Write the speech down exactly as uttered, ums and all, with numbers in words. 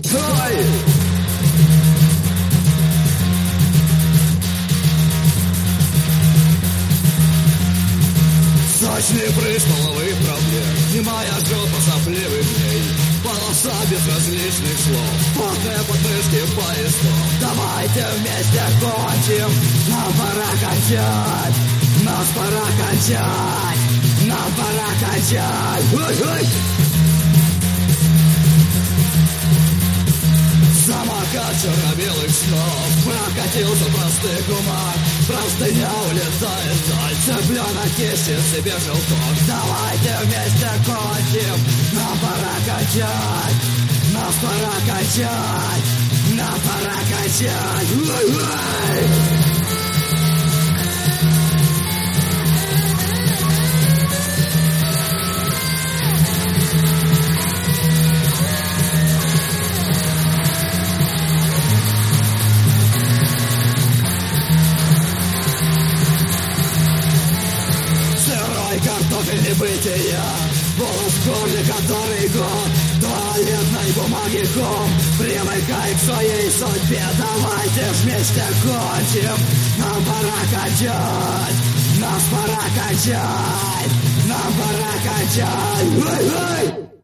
Ай! Сочный прыж половых проблем, немая жопа сопливых дней, полоса безразличных слов, потные подмышки поездов. Давайте вместе кончим, нам пора кончать, нас пора кончать, нам пора кончать. Ой-ой! Самокат черно-белых снов прокатился в простых умах, простыня улетает вдаль, цыпленок ищет себе желток. Давайте вместе кончим, нам пора кончать, нас пора кончать, нам пора кончать. Ой-ой! Картофель небытия, волос в горле, который год, туалетной бумаги ком. Привыкай к своей судьбе, давайте вместе кончим. Нам пора кончать, нас пора кончать, нам пора кончать. Ой-ой!